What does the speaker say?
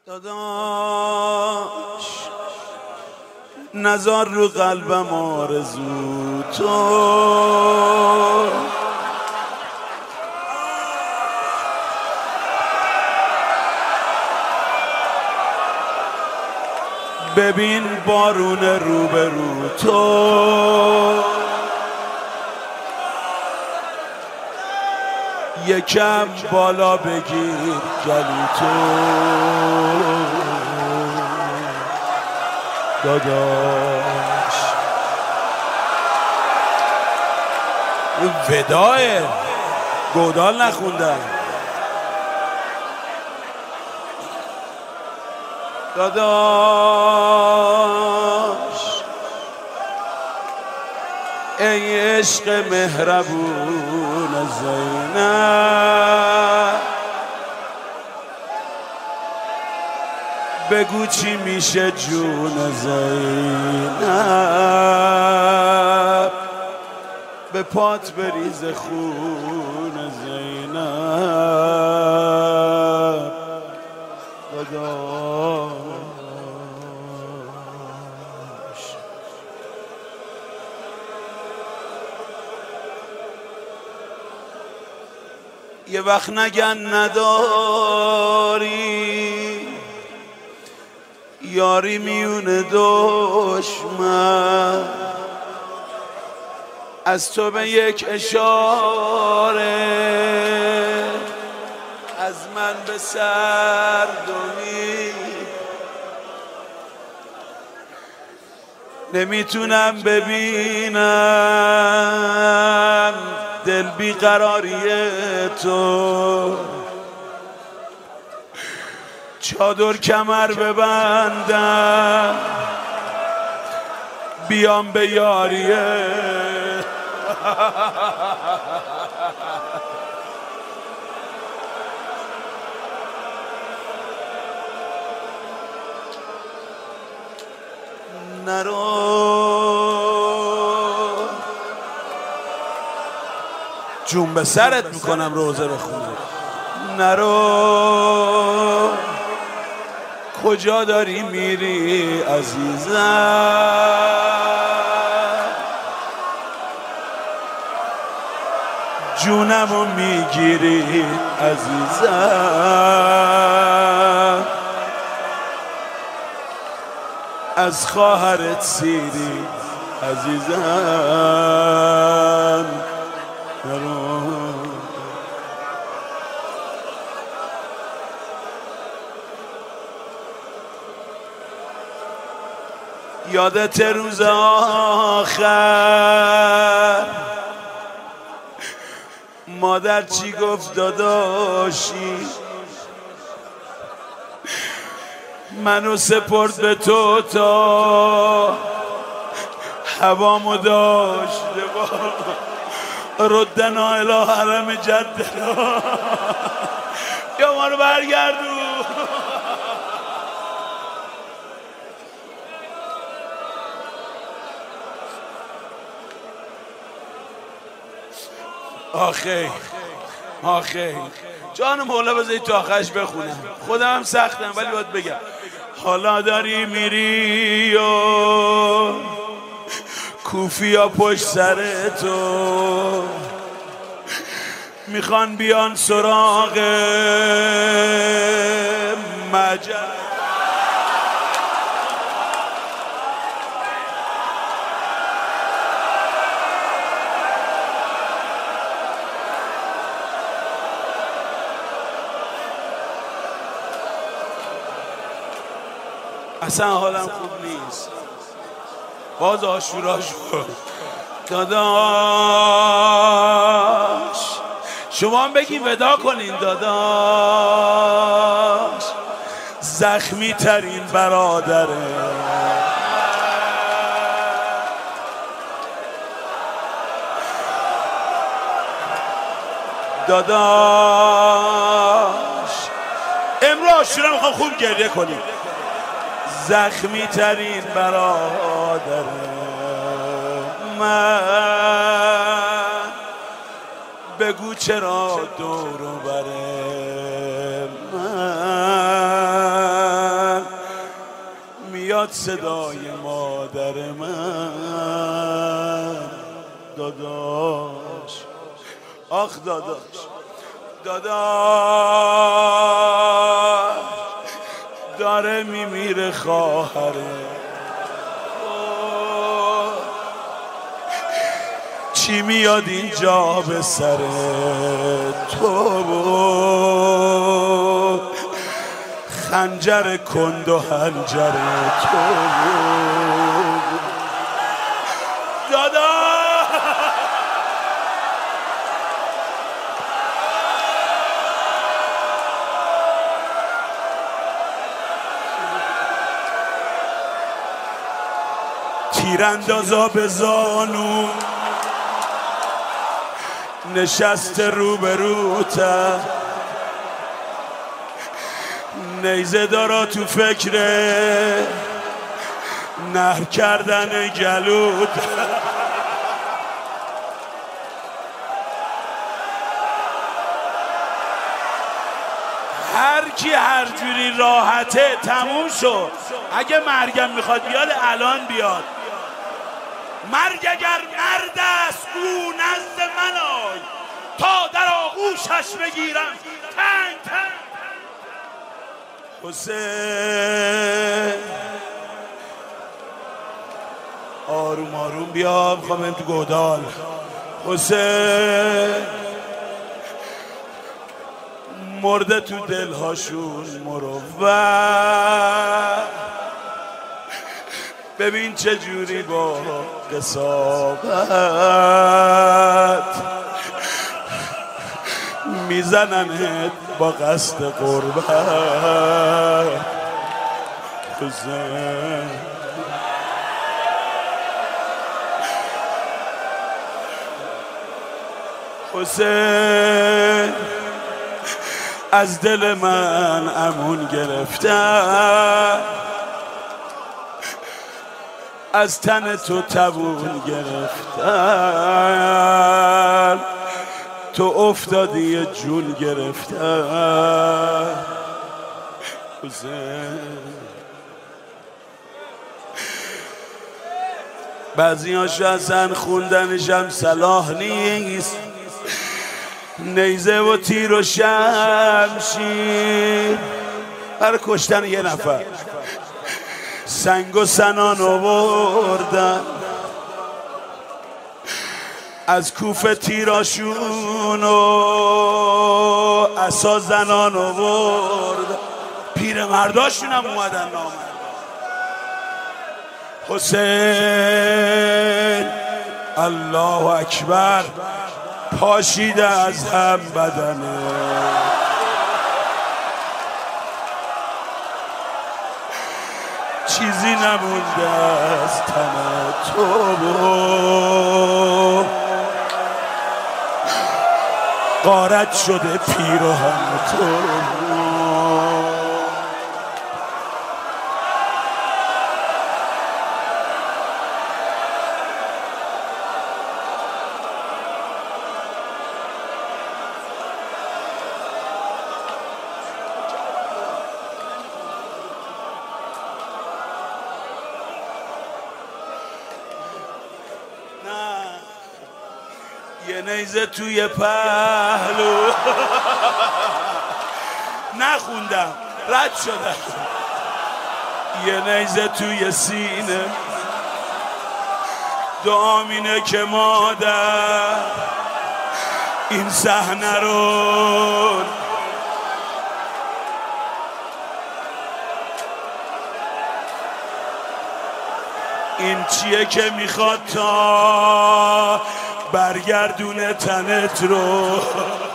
داداش نزار رو قلبم آرزو تو، ببین بارون روبرو تو، یکم بالا بگیر گلو تو داداش. وداه گودال نخوندم داداش. ای عشق مهربون زینب، بگو چی میشه جون زینب، به پات بریز خون زینب داداش. یه وقت نگن نداری یاری میون دشمن، از تو به یک اشاره از من به سردمی، نمیتونم ببینم دل بیقراری تو، چادر کمر ببندم بیام به یاریه نرو جون به سرت میکنم روزه بخونه. نرو کجا داری میری عزیزم، جونمو میگیری عزیزم، از خواهرت سیری عزیزم. یادت روز آخر مادر چی گفت داداشی، منو سپرد به تو تا هوامو داشته با ردنا الی حرم جدنا یا ما رو برگردون. آخه جان مولا بذارید تو آخرش بخونم، خودم هم سختم ولی باید بگم. حالا داری میری و کوفیا پشت سر تو میخوان بیان سراغ مجد، اصلا حالم خوب نیست، باز عاشورا شد داداش. شما هم بگین ودا کنین داداش، زخمی ترین برادره داداش. امروز عاشورا میخوام خوب گریه کنیم، زخمی ترین برادر من، بگو چرا دور و بر من بیاد صدای مادر من داداش، آخ داداش، داداش داره میمیره خواهره، چی میاد اینجا به سر تو، خنجر کند و هنجر تو دادا. تیراندازا به زانو نشسته روبروته، نیزه دارا تو فکره نهر کردن گلود. هر کی هر جوری راحته تموم شد. اگه مرگم میخواد بیاد الان بیاد. مرگ اگر مرد است او نزد من آی، تا در آغوشش بگیرم تنگ تنگ. حسین آروم آروم بیا، میخوام بریم تو گودال. حسین مرده تو دلهاشون مروت، ببین چه جوری با قساوت میزننت با قصد قربت. حسین حسین از دل من امون گرفتن، از تن تو توون گرفتن، تو افتادی جون گرفتن. حسین بعضی هاشو اصلا خوندنشم صلاح نیست، نیزه و تیر و شمشیر برای کشتن یه نفر سنگ و سنان آوردن، از کوفه تیراشون و عصا زنان آوردن، پیر مرداشون هم اومدن نامرد. حسین الله اکبر پاشیده از هم بدنه، چیزی نمونده از تن تو، غارت شده پیراهن تو. یه نیزه توی پهلو نخوندم رد شدم، یه نیزه توی سینه دعا مینه که مادر این صحنه رو این چیه که میخواد تا برگردونه تنت رو.